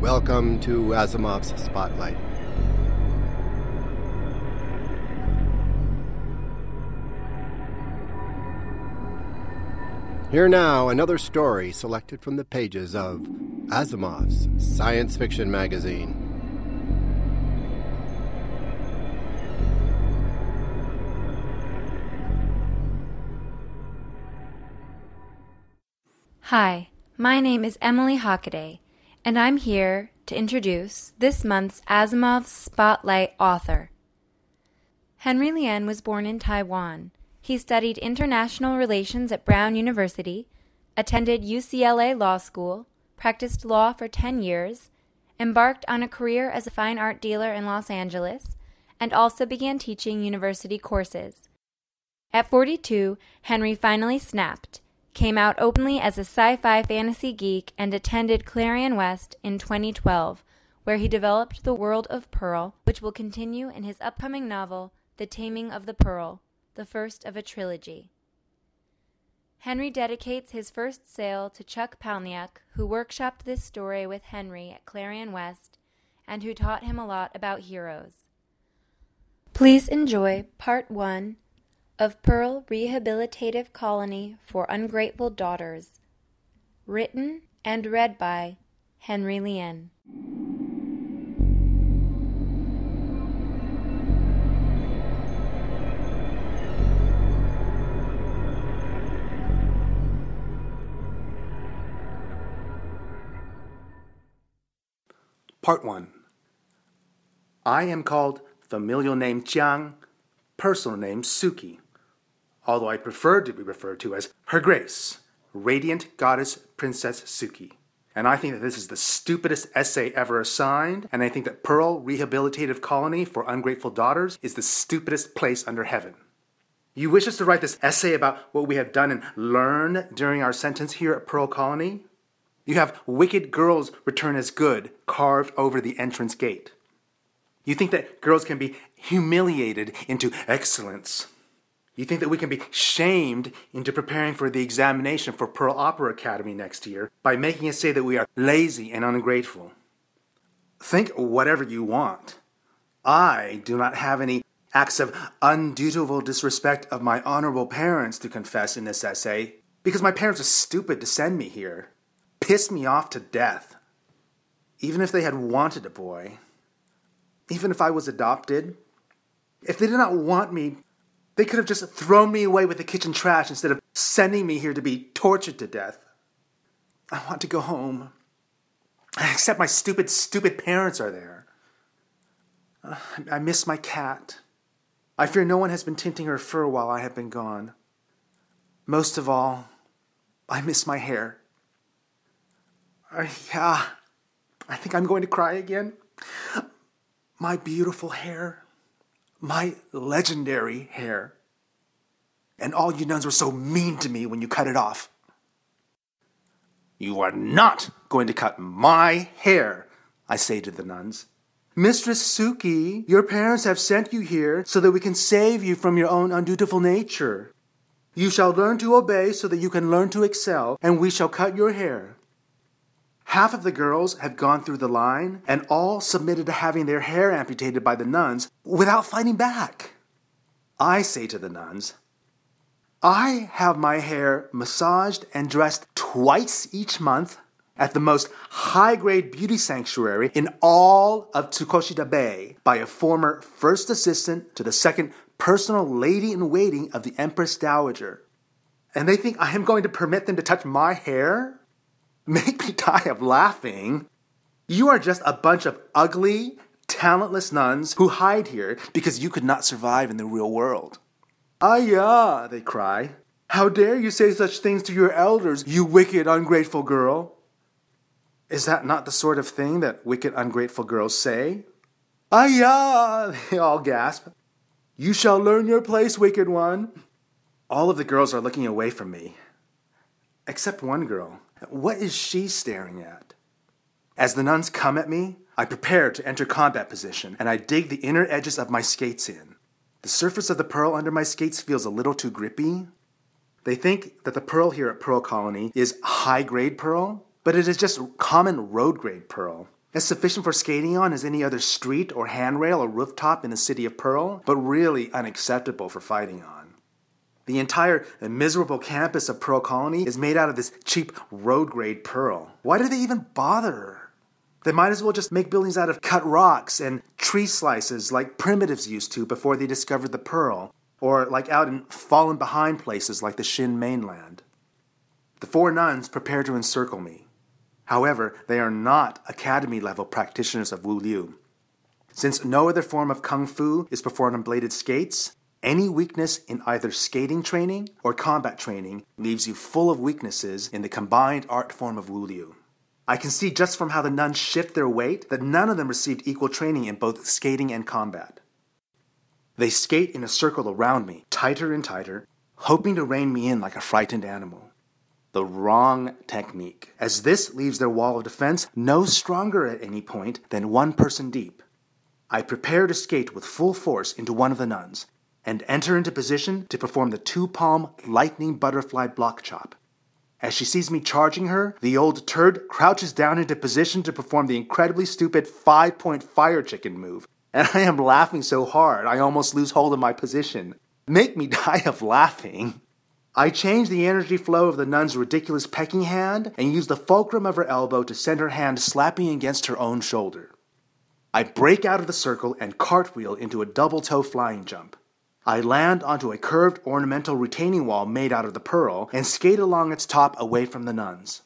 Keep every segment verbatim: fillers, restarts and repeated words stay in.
Welcome to Asimov's Spotlight. Here now, another story selected from the pages of Asimov's Science Fiction Magazine. Hi, my name is Emily Hockaday, and I'm here to introduce this month's Asimov's Spotlight author. Henry Lien was born in Taiwan. He studied international relations at Brown University, attended U C L A Law School, practiced law for ten years, embarked on a career as a fine art dealer in Los Angeles, and also began teaching university courses. At forty-two, Henry finally snapped, came out openly as a sci-fi fantasy geek, and attended Clarion West in twenty twelve, where he developed the world of Pearl, which will continue in his upcoming novel, The Taming of the Pearl, the first of a trilogy. Henry dedicates his first sale to Chuck Palahniuk, who workshopped this story with Henry at Clarion West, and who taught him a lot about heroes. Please enjoy Part one of Pearl Rehabilitative Colony for Ungrateful Daughters, written and read by Henry Lien. Part one. I am called familial name Jiang, personal name Suki, although I prefer to be referred to as Her Grace, Radiant Goddess Princess Suki. And I think that this is the stupidest essay ever assigned, and I think that Pearl Rehabilitative Colony for Ungrateful Daughters is the stupidest place under heaven. You wish us to write this essay about what we have done and learned during our sentence here at Pearl Colony? You have wicked girls return as good carved over the entrance gate. You think that girls can be humiliated into excellence. You think that we can be shamed into preparing for the examination for Pearl Opera Academy next year by making us say that we are lazy and ungrateful. Think whatever you want. I do not have any acts of undutiful disrespect of my honorable parents to confess in this essay, because my parents are stupid to send me here. Pissed me off to death. Even if they had wanted a boy, even if I was adopted, if they did not want me, they could have just thrown me away with the kitchen trash instead of sending me here to be tortured to death. I want to go home. Except my stupid, stupid parents are there. Uh, I miss my cat. I fear no one has been tinting her fur while I have been gone. Most of all, I miss my hair. Uh, yeah, I think I'm going to cry again. My beautiful hair. My legendary hair. And all you nuns were so mean to me when you cut it off. You are not going to cut my hair, I say to the nuns. Mistress Suki, your parents have sent you here so that we can save you from your own undutiful nature. You shall learn to obey so that you can learn to excel, and we shall cut your hair. Half of the girls have gone through the line and all submitted to having their hair amputated by the nuns without fighting back. I say to the nuns, I have my hair massaged and dressed twice each month at the most high-grade beauty sanctuary in all of Tsukushita Bay by a former first assistant to the second personal lady-in-waiting of the Empress Dowager. And they think I am going to permit them to touch my hair? Make me die of laughing. You are just a bunch of ugly, talentless nuns who hide here because you could not survive in the real world. Ah, yeah, they cry. How dare you say such things to your elders, you wicked, ungrateful girl? Is that not the sort of thing that wicked, ungrateful girls say? Ah, yeah, they all gasp. You shall learn your place, wicked one. All of the girls are looking away from me, except one girl. What is she staring at? As the nuns come at me, I prepare to enter combat position, and I dig the inner edges of my skates in. The surface of the pearl under my skates feels a little too grippy. They think that the pearl here at Pearl Colony is high-grade pearl, but it is just common road-grade pearl. as sufficient for skating on as any other street or handrail or rooftop in the city of Pearl, but really unacceptable for fighting on. The entire miserable campus of Pearl Colony is made out of this cheap road-grade pearl. Why do they even bother? They might as well just make buildings out of cut rocks and tree slices like primitives used to before they discovered the pearl, or like out in fallen behind places like the Shin mainland. The four nuns prepare to encircle me. However, they are not academy-level practitioners of Wu Liu. Since no other form of kung fu is performed on bladed skates, any weakness in either skating training or combat training leaves you full of weaknesses in the combined art form of Wu Liu. I can see just from how the nuns shift their weight that none of them received equal training in both skating and combat. They skate in a circle around me, tighter and tighter, hoping to rein me in like a frightened animal. The wrong technique, as this leaves their wall of defense no stronger at any point than one person deep. I prepare to skate with full force into one of the nuns, and enter into position to perform the two-palm lightning butterfly block chop. As she sees me charging her, the old turd crouches down into position to perform the incredibly stupid five-point fire chicken move, and I am laughing so hard I almost lose hold of my position. Make me die of laughing. I change the energy flow of the nun's ridiculous pecking hand and use the fulcrum of her elbow to send her hand slapping against her own shoulder. I break out of the circle and cartwheel into a double-toe flying jump. I land onto a curved ornamental retaining wall made out of the pearl and skate along its top away from the nuns.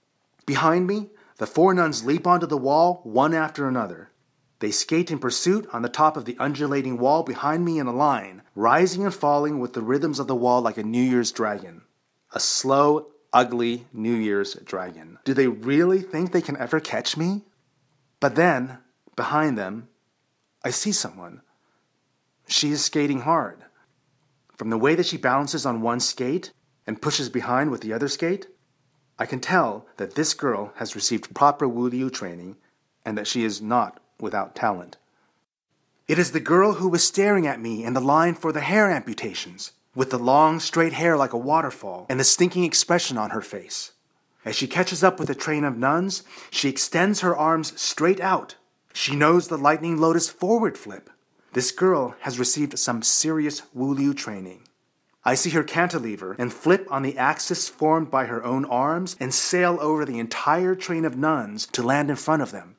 Behind me, the four nuns leap onto the wall one after another. They skate in pursuit on the top of the undulating wall behind me in a line, rising and falling with the rhythms of the wall like a New Year's dragon. A slow, ugly New Year's dragon. Do they really think they can ever catch me? But then, behind them, I see someone. She is skating hard. From the way that she balances on one skate and pushes behind with the other skate, I can tell that this girl has received proper Wu Liu training and that she is not without talent. It is the girl who was staring at me in the line for the hair amputations, with the long, straight hair like a waterfall and the stinking expression on her face. As she catches up with the train of nuns, she extends her arms straight out. She knows the lightning lotus forward flip. This girl has received some serious Wu Liu training. I see her cantilever and flip on the axis formed by her own arms and sail over the entire train of nuns to land in front of them.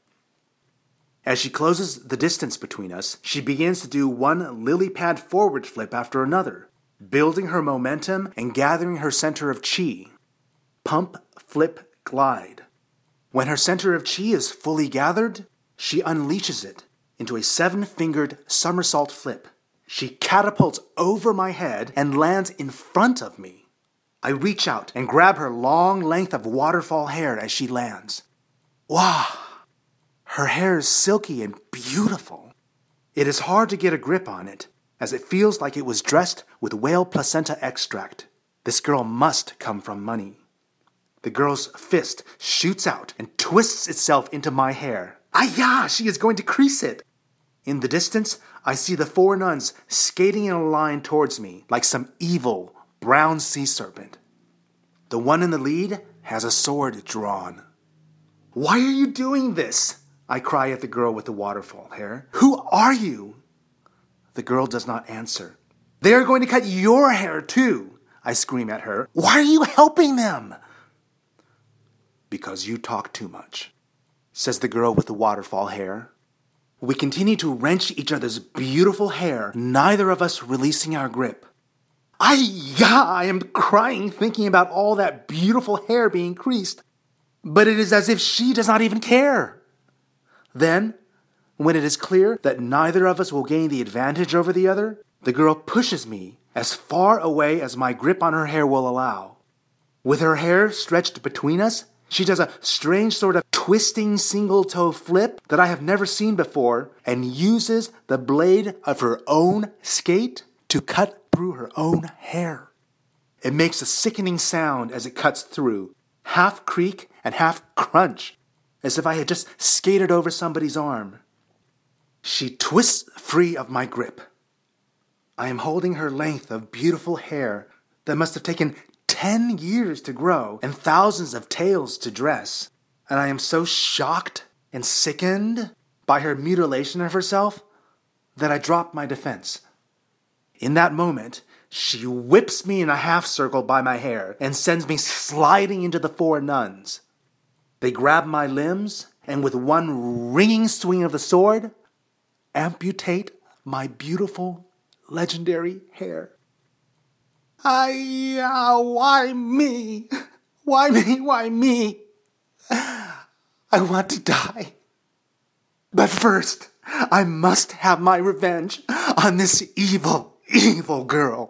As she closes the distance between us, she begins to do one lily pad forward flip after another, building her momentum and gathering her center of chi. Pump, flip, glide. When her center of chi is fully gathered, she unleashes it into a seven-fingered somersault flip. She catapults over my head and lands in front of me. I reach out and grab her long length of waterfall hair as she lands. Wow! Her hair is silky and beautiful. It is hard to get a grip on it, as it feels like it was dressed with whale placenta extract. This girl must come from money. The girl's fist shoots out and twists itself into my hair. Ayah! She is going to crease it! In the distance, I see the four nuns skating in a line towards me like some evil brown sea serpent. The one in the lead has a sword drawn. Why are you doing this? I cry at the girl with the waterfall hair. Who are you? The girl does not answer. They are going to cut your hair too, I scream at her. Why are you helping them? Because you talk too much, says the girl with the waterfall hair. We continue to wrench each other's beautiful hair, neither of us releasing our grip. Ay-ya! I am crying thinking about all that beautiful hair being creased, but it is as if she does not even care. Then, when it is clear that neither of us will gain the advantage over the other, the girl pushes me as far away as my grip on her hair will allow. With her hair stretched between us, she does a strange sort of twisting single-toe flip that I have never seen before and uses the blade of her own skate to cut through her own hair. It makes a sickening sound as it cuts through, half creak and half crunch, as if I had just skated over somebody's arm. She twists free of my grip. I am holding her length of beautiful hair that must have taken ten years to grow and thousands of tails to dress, and I am so shocked and sickened by her mutilation of herself that I dropped my defense. In that moment, she whips me in a half circle by my hair and sends me sliding into the four nuns. They grab my limbs and with one ringing swing of the sword, amputate my beautiful, legendary hair. I, uh, why me? Why me? Why me? I want to die. But first, I must have my revenge on this evil, evil girl.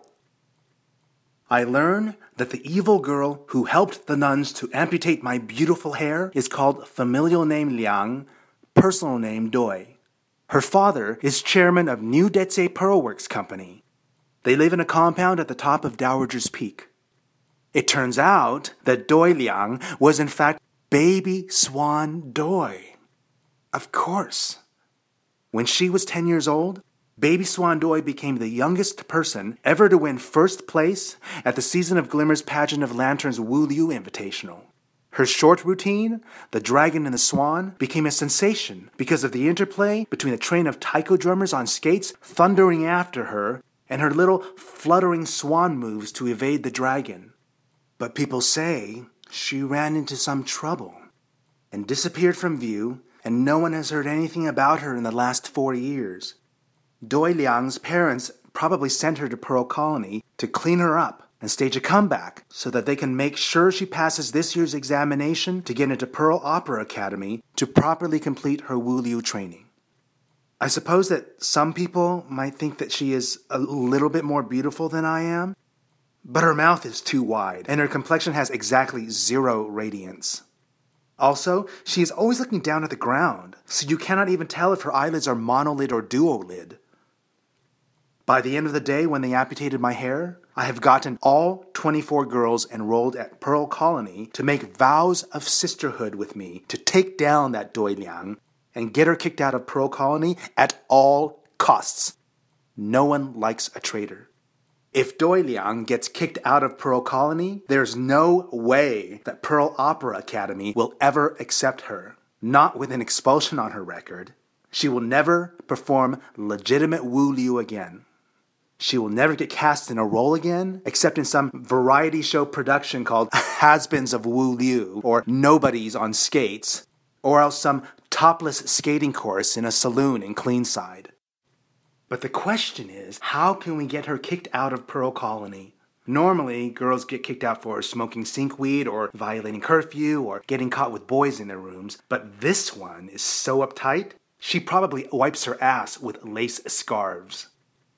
I learn that the evil girl who helped the nuns to amputate my beautiful hair is called familial name Liang, personal name Doi. Her father is chairman of New Detse Pearl Works Company. They live in a compound at the top of Dowager's Peak. It turns out that Doi Liang was in fact baby Swan Doi. Of course. When she was ten years old, baby Swan Doi became the youngest person ever to win first place at the Season of Glimmers pageant of Lanterns Wu Liu Invitational. Her short routine, The Dragon and the Swan, became a sensation because of the interplay between a train of taiko drummers on skates thundering after her and her little fluttering swan moves to evade the dragon. But people say she ran into some trouble and disappeared from view, and no one has heard anything about her in the last four years. Doi Liang's parents probably sent her to Pearl Colony to clean her up and stage a comeback so that they can make sure she passes this year's examination to get into Pearl Opera Academy to properly complete her Wu Liu training. I suppose that some people might think that she is a little bit more beautiful than I am, but her mouth is too wide and her complexion has exactly zero radiance. Also, she is always looking down at the ground, so you cannot even tell if her eyelids are monolid or duolid. By the end of the day, when they amputated my hair, I have gotten all twenty-four girls enrolled at Pearl Colony to make vows of sisterhood with me to take down that Doi Liang and get her kicked out of Pearl Colony at all costs. No one likes a traitor. If Doi Liang gets kicked out of Pearl Colony, there's no way that Pearl Opera Academy will ever accept her. Not with an expulsion on her record. She will never perform legitimate Wu Liu again. She will never get cast in a role again, except in some variety show production called Has-Beens of Wu Liu, or Nobodies on Skates, or else some topless skating course in a saloon in Cleanside. But the question is, how can we get her kicked out of Pearl Colony? Normally, girls get kicked out for smoking sinkweed or violating curfew or getting caught with boys in their rooms, but this one is so uptight, she probably wipes her ass with lace scarves.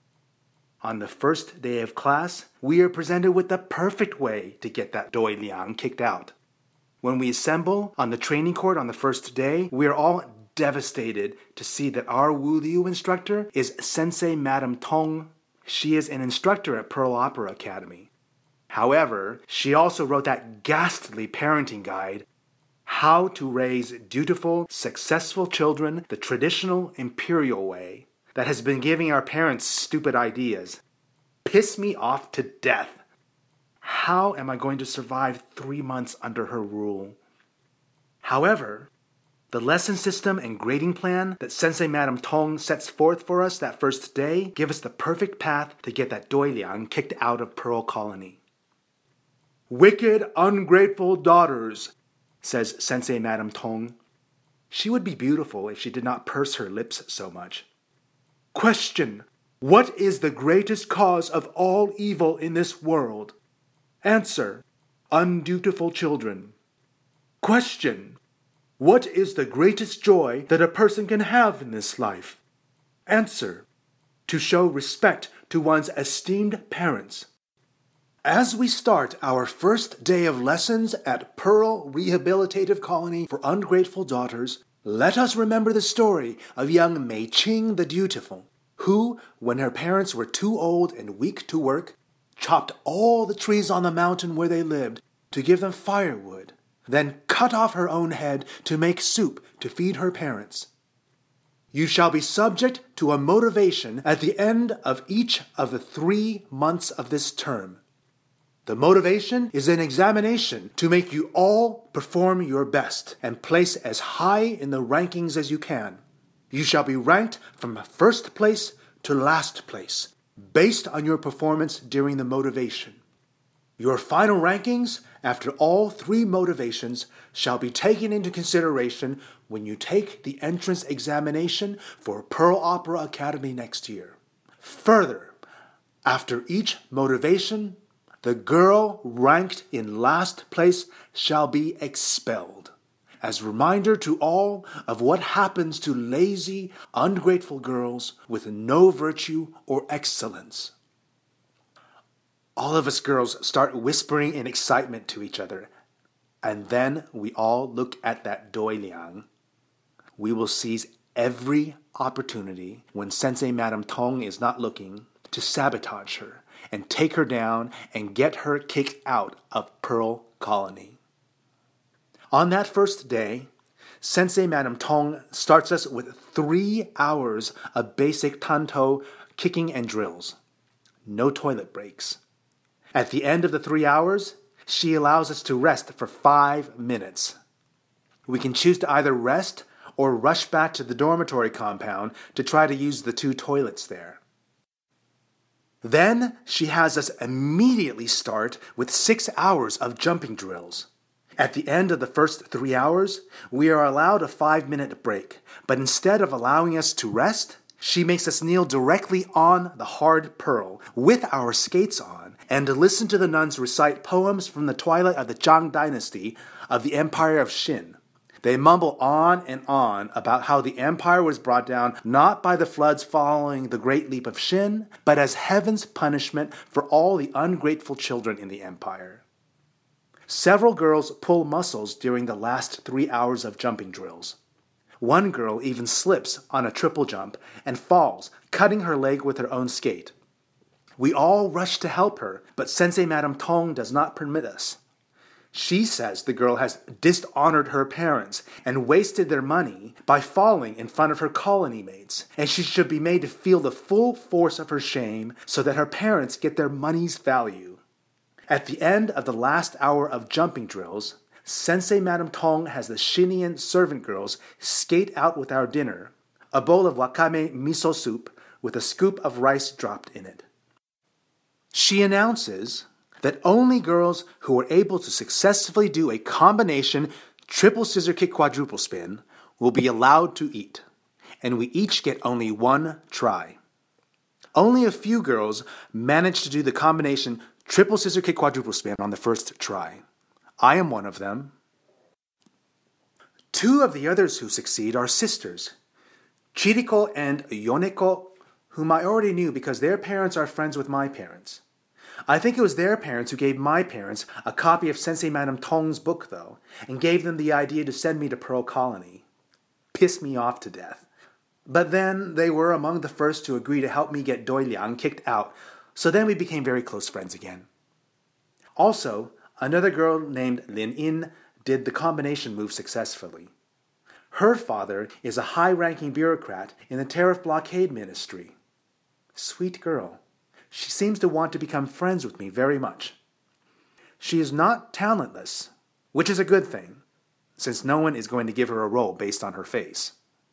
On the first day of class, we are presented with the perfect way to get that Doi Liang kicked out. When we assemble on the training court on the first day, we are all devastated to see that our Wu Liu instructor is Sensei Madame Tong. She is an instructor at Pearl Opera Academy. However, she also wrote that ghastly parenting guide, How to Raise Dutiful, Successful Children the Traditional Imperial Way, that has been giving our parents stupid ideas. Piss me off to death. How am I going to survive three months under her rule? However, the lesson system and grading plan that Sensei Madame Tong sets forth for us that first day give us the perfect path to get that Doi Liang kicked out of Pearl Colony. Wicked, ungrateful daughters, says Sensei Madame Tong. She would be beautiful if she did not purse her lips so much. Question: what is the greatest cause of all evil in this world? Answer: undutiful children. Question: what is the greatest joy that a person can have in this life? Answer: to show respect to one's esteemed parents. As we start our first day of lessons at Pearl Rehabilitative Colony for Ungrateful Daughters, let us remember the story of young Mei Qing the Dutiful, who, when her parents were too old and weak to work, chopped all the trees on the mountain where they lived to give them firewood, then cut off her own head to make soup to feed her parents. You shall be subject to a motivation at the end of each of the three months of this term. The motivation is an examination to make you all perform your best and place as high in the rankings as you can. You shall be ranked from first place to last place, based on your performance during the motivation. Your final rankings after all three motivations shall be taken into consideration when you take the entrance examination for Pearl Opera Academy next year. Further, after each motivation, the girl ranked in last place shall be expelled, as reminder to all of what happens to lazy, ungrateful girls with no virtue or excellence. All of us girls start whispering in excitement to each other, and then we all look at that Doi Liang. We will seize every opportunity when Sensei Madame Tong is not looking to sabotage her and take her down and get her kicked out of Pearl Colony. On that first day, Sensei Madame Tong starts us with three hours of basic tanto kicking and drills. No toilet breaks. At the end of the three hours, she allows us to rest for five minutes. We can choose to either rest or rush back to the dormitory compound to try to use the two toilets there. Then she has us immediately start with six hours of jumping drills. At the end of the first three hours, we are allowed a five-minute break, but instead of allowing us to rest, she makes us kneel directly on the hard pearl with our skates on and to listen to the nuns recite poems from the twilight of the Zhang dynasty of the Empire of Xin. They mumble on and on about how the empire was brought down not by the floods following the Great Leap of Xin, but as heaven's punishment for all the ungrateful children in the empire. Several girls pull muscles during the last three hours of jumping drills. One girl even slips on a triple jump and falls, cutting her leg with her own skate. We all rush to help her, but Sensei Madame Tong does not permit us. She says the girl has dishonored her parents and wasted their money by falling in front of her colony mates, and she should be made to feel the full force of her shame so that her parents get their money's value. At the end of the last hour of jumping drills, Sensei Madame Tong has the Shinian servant girls skate out with our dinner, a bowl of wakame miso soup with a scoop of rice dropped in it. She announces that only girls who are able to successfully do a combination triple scissor kick quadruple spin will be allowed to eat, and we each get only one try. Only a few girls manage to do the combination triple scissor kick quadruple spin on the first try. I am one of them. Two of the others who succeed are sisters, Chiriko and Yoneko, whom I already knew because their parents are friends with my parents. I think it was their parents who gave my parents a copy of Sensei Madame Tong's book, though, and gave them the idea to send me to Pearl Colony. Pissed me off to death. But then they were among the first to agree to help me get Doi Liang kicked out, so then we became very close friends again. Also, another girl named Lin In did the combination move successfully. Her father is a high-ranking bureaucrat in the Tariff Blockade Ministry. Sweet girl. She seems to want to become friends with me very much. She is not talentless, which is a good thing, since no one is going to give her a role based on her face.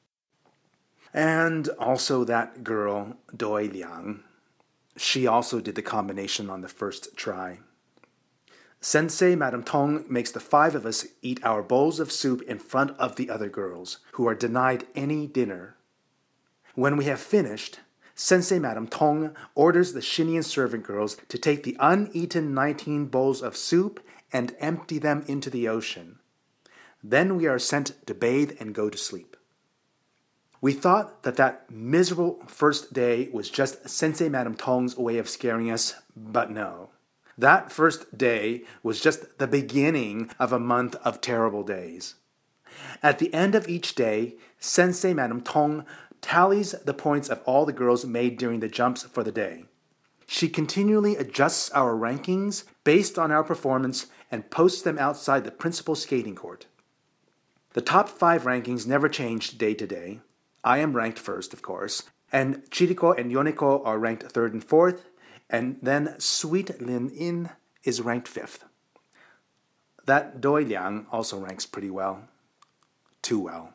And also that girl, Doi Liang. She also did the combination on the first try. Sensei Madame Tong makes the five of us eat our bowls of soup in front of the other girls, who are denied any dinner. When we have finished, Sensei Madame Tong orders the Shinian servant girls to take the uneaten nineteen bowls of soup and empty them into the ocean. Then we are sent to bathe and go to sleep. We thought that that miserable first day was just Sensei Madame Tong's way of scaring us, but no. That first day was just the beginning of a month of terrible days. At the end of each day, Sensei Madame Tong tallies the points of all the girls made during the jumps for the day. She continually adjusts our rankings based on our performance and posts them outside the principal skating court. The top five rankings never changed day to day. I am ranked first, of course, and Chiriko and Yoneko are ranked third and fourth, and then sweet Lin In is ranked fifth. That Doi Liang also ranks pretty well. Too well.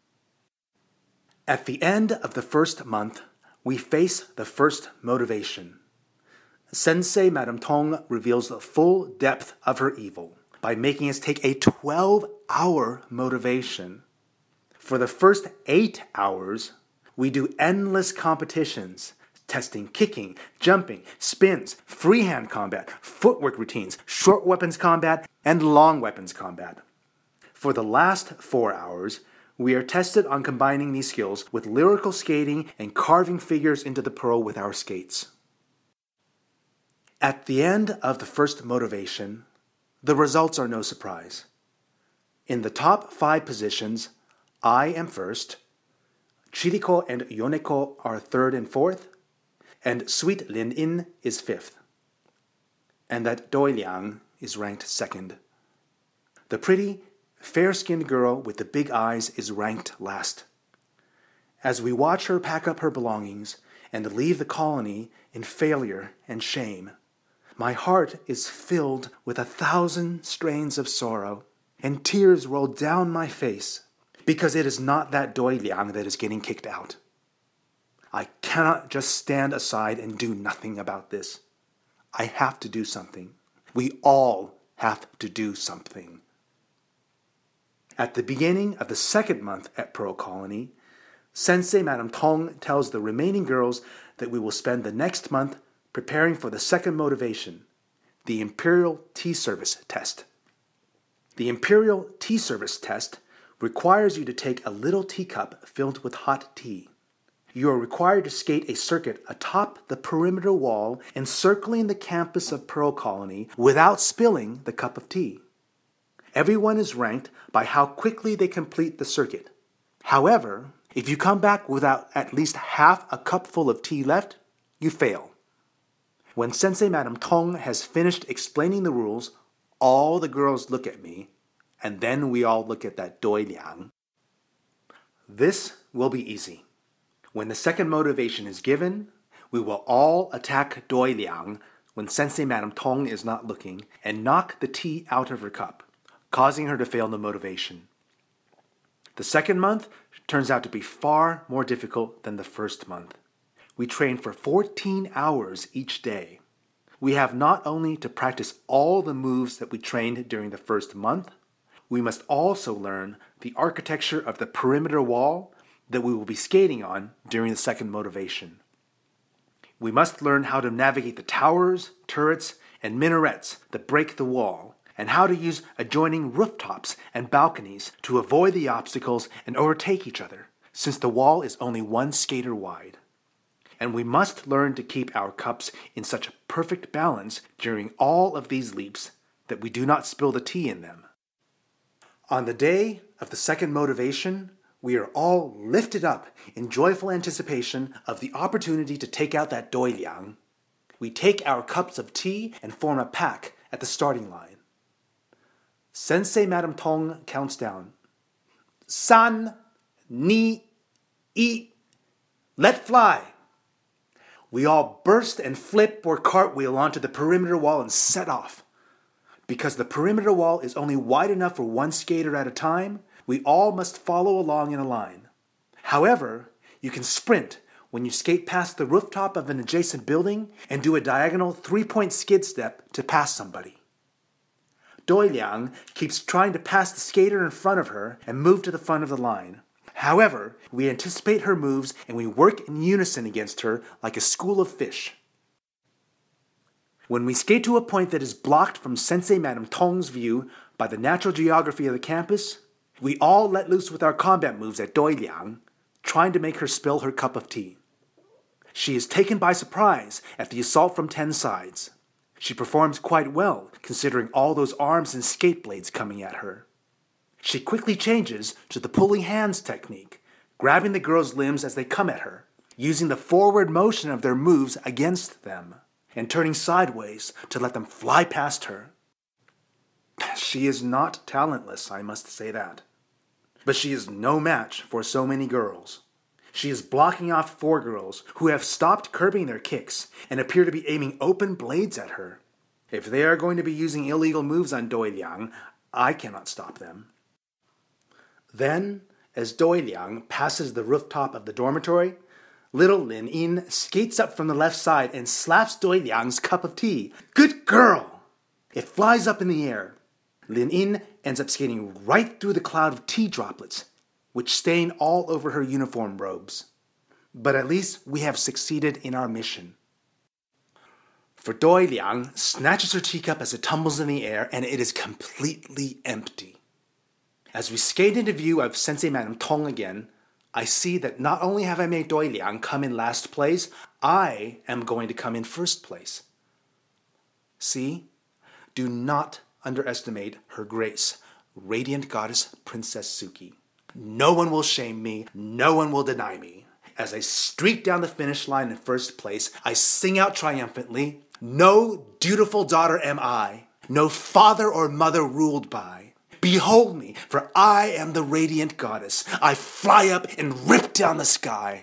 At the end of the first month, we face the first motivation. Sensei Madame Tong reveals the full depth of her evil by making us take a twelve-hour motivation. For the first eight hours, we do endless competitions, testing kicking, jumping, spins, freehand combat, footwork routines, short weapons combat, and long weapons combat. For the last four hours, we are tested on combining these skills with lyrical skating and carving figures into the pearl with our skates. At the end of the first motivation, the results are no surprise. In the top five positions, I am first, Chiriko and Yoneko are third and fourth, and Sweet Lin In is fifth. And that Doi Liang is ranked second. The pretty, fair-skinned girl with the big eyes is ranked last. As we watch her pack up her belongings and leave the colony in failure and shame, my heart is filled with a thousand strains of sorrow, and tears roll down my face, because it is not that Doi Liang that is getting kicked out. I cannot just stand aside and do nothing about this. I have to do something. We all have to do something. At the beginning of the second month at Pearl Colony, Sensei Madame Tong tells the remaining girls that we will spend the next month preparing for the second motivation, the Imperial Tea Service Test. The Imperial Tea Service Test requires you to take a little teacup filled with hot tea. You are required to skate a circuit atop the perimeter wall encircling the campus of Pearl Colony without spilling the cup of tea. Everyone is ranked by how quickly they complete the circuit. However, if you come back without at least half a cupful of tea left, you fail. When Sensei Madame Tong has finished explaining the rules, all the girls look at me, and then we all look at that Doi Liang. This will be easy. When the second motivation is given, we will all attack Doi Liang when Sensei Madame Tong is not looking and knock the tea out of her cup, causing her to fail the motivation. The second month turns out to be far more difficult than the first month. We train for fourteen hours each day. We have not only to practice all the moves that we trained during the first month, we must also learn the architecture of the perimeter wall that we will be skating on during the second motivation. We must learn how to navigate the towers, turrets, and minarets that break the wall, and how to use adjoining rooftops and balconies to avoid the obstacles and overtake each other, since the wall is only one skater wide. And we must learn to keep our cups in such a perfect balance during all of these leaps that we do not spill the tea in them. On the day of the second motivation, we are all lifted up in joyful anticipation of the opportunity to take out that Doi Liang. We take our cups of tea and form a pack at the starting line. Sensei Madame Tong counts down. San, ni, i, let fly. We all burst and flip or cartwheel onto the perimeter wall and set off. Because the perimeter wall is only wide enough for one skater at a time, we all must follow along in a line. However, you can sprint when you skate past the rooftop of an adjacent building and do a diagonal three-point skid step to pass somebody. Doi Liang keeps trying to pass the skater in front of her and move to the front of the line. However, we anticipate her moves and we work in unison against her like a school of fish. When we skate to a point that is blocked from Sensei Madame Tong's view by the natural geography of the campus, we all let loose with our combat moves at Doi Liang, trying to make her spill her cup of tea. She is taken by surprise at the assault from ten sides. She performs quite well, considering all those arms and skate blades coming at her. She quickly changes to the pulling hands technique, grabbing the girls' limbs as they come at her, using the forward motion of their moves against them, and turning sideways to let them fly past her. She is not talentless, I must say that. But she is no match for so many girls. She is blocking off four girls who have stopped curbing their kicks and appear to be aiming open blades at her. If they are going to be using illegal moves on Doi Liang, I cannot stop them. Then, as Doi Liang passes the rooftop of the dormitory, little Lin Yin skates up from the left side and slaps Doi Liang's cup of tea. Good girl! It flies up in the air. Lin Yin ends up skating right through the cloud of tea droplets, which stain all over her uniform robes. But at least we have succeeded in our mission. For Doi Liang snatches her teacup as it tumbles in the air, and it is completely empty. As we skate into view of Sensei Madame Tong again, I see that not only have I made Doi Liang come in last place, I am going to come in first place. See? Do not underestimate her grace, radiant goddess Princess Suki. No one will shame me, no one will deny me. As I streak down the finish line in first place, I sing out triumphantly, "No dutiful daughter am I, no father or mother ruled by. Behold me, for I am the radiant goddess. I fly up and rip down the sky."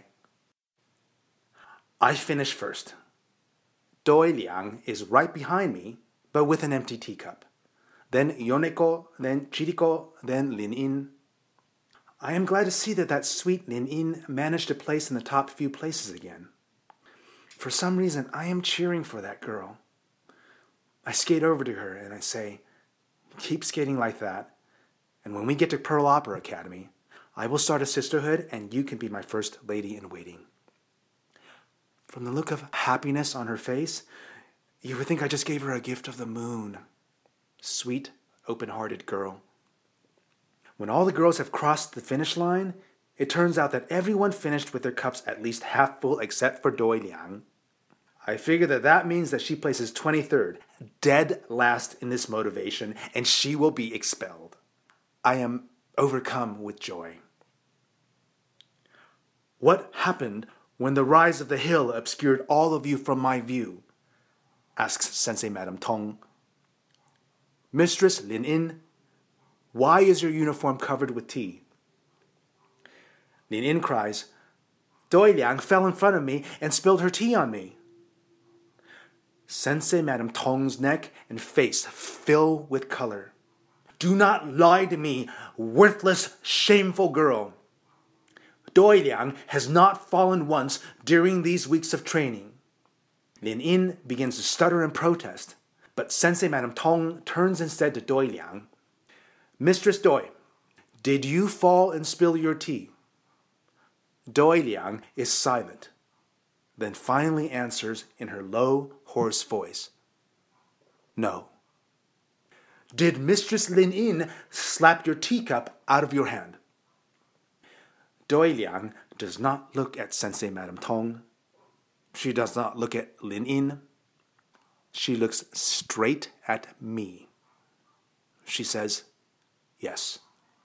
I finish first. Doi Liang is right behind me, but with an empty teacup. Then Yoneko, then Chiriko, then Lin Yin. I am glad to see that that sweet Lin Yin managed to place in the top few places again. For some reason, I am cheering for that girl. I skate over to her and I say, "Keep skating like that, and when we get to Pearl Opera Academy, I will start a sisterhood and you can be my first lady in waiting." From the look of happiness on her face, you would think I just gave her a gift of the moon. Sweet, open-hearted girl. When all the girls have crossed the finish line, it turns out that everyone finished with their cups at least half full except for Doi Liang. I figure that that means that she places twenty-third, dead last in this motivation, and she will be expelled. I am overcome with joy. "What happened when the rise of the hill obscured all of you from my view?" asks Sensei Madame Tong. "Mistress Lin Yin, why is your uniform covered with tea?" Lin Yin cries, "Doi Liang fell in front of me and spilled her tea on me." Sensei Madame Tong's neck and face fill with color. "Do not lie to me, worthless, shameful girl. Doi Liang has not fallen once during these weeks of training." Lin Yin begins to stutter and protest, but Sensei Madame Tong turns instead to Doi Liang. "Mistress Doi, did you fall and spill your tea?" Doi Liang is silent, then finally answers in her low, hoarse voice, "No." "Did Mistress Lin Yin slap your teacup out of your hand?" Doi Liang does not look at Sensei Madame Tong. She does not look at Lin Yin. She looks straight at me. She says, "Yes."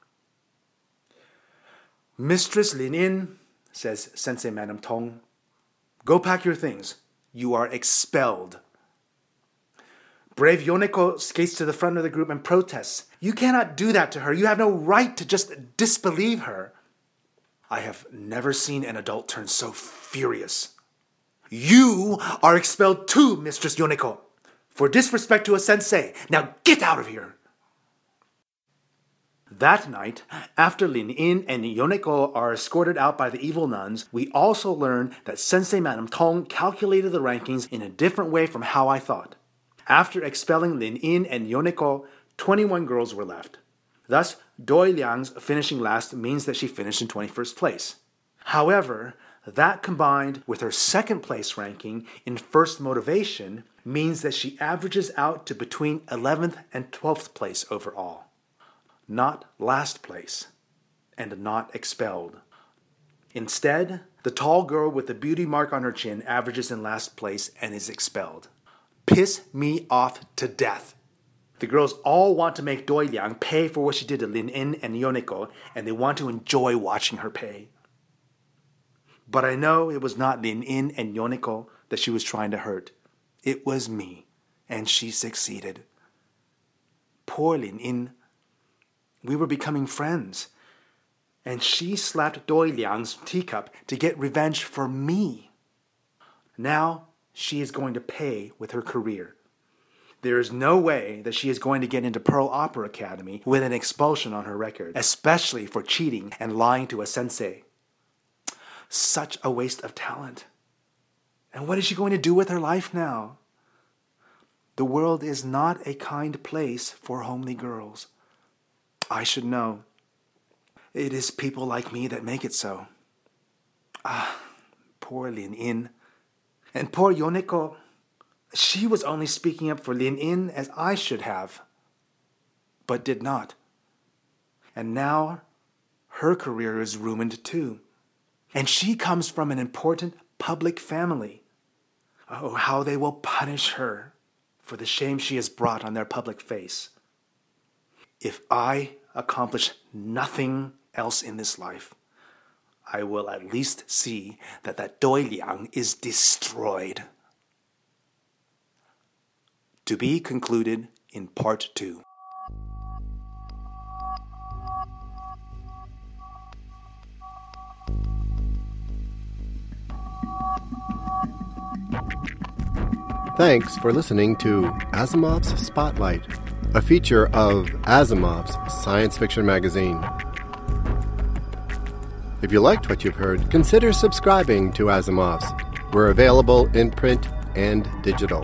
"Mistress Lin Yin," says Sensei Madame Tong, "go pack your things. You are expelled." Brave Yoneko skates to the front of the group and protests. "You cannot do that to her. You have no right to just disbelieve her." I have never seen an adult turn so furious. "You are expelled too, Mistress Yoneko, for disrespect to a sensei. Now get out of here." That night, after Lin Yin and Yoneko are escorted out by the evil nuns, we also learn that Sensei Madame Tong calculated the rankings in a different way from how I thought. After expelling Lin Yin and Yoneko, twenty-one girls were left. Thus, Doi Liang's finishing last means that she finished in twenty-first place. However, that combined with her second place ranking in first motivation means that she averages out to between eleventh and twelfth place overall. Not last place, and not expelled. Instead, the tall girl with the beauty mark on her chin averages in last place and is expelled. Piss me off to death. The girls all want to make Doi Liang pay for what she did to Lin Yin and Yoneko, and they want to enjoy watching her pay. But I know it was not Lin Yin and Yoneko that she was trying to hurt. It was me, and she succeeded. Poor Lin Yin. We were becoming friends, and she slapped Doi Liang's teacup to get revenge for me. Now she is going to pay with her career. There is no way that she is going to get into Pearl Opera Academy with an expulsion on her record, especially for cheating and lying to a sensei. Such a waste of talent. And what is she going to do with her life now? The world is not a kind place for homely girls. I should know. It is people like me that make it so. Ah, poor Lin Yin. And poor Yoneko. She was only speaking up for Lin Yin as I should have, but did not. And now her career is ruined too. And she comes from an important public family. Oh, how they will punish her for the shame she has brought on their public face. If I accomplish nothing else in this life, I will at least see that that Doi Liang is destroyed. To be concluded in part two. Thanks for listening to Asimov's Spotlight, a feature of Asimov's Science Fiction Magazine. If you liked what you've heard, consider subscribing to Asimov's. We're available in print and digital.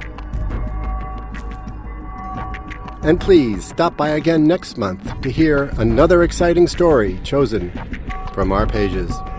And please stop by again next month to hear another exciting story chosen from our pages.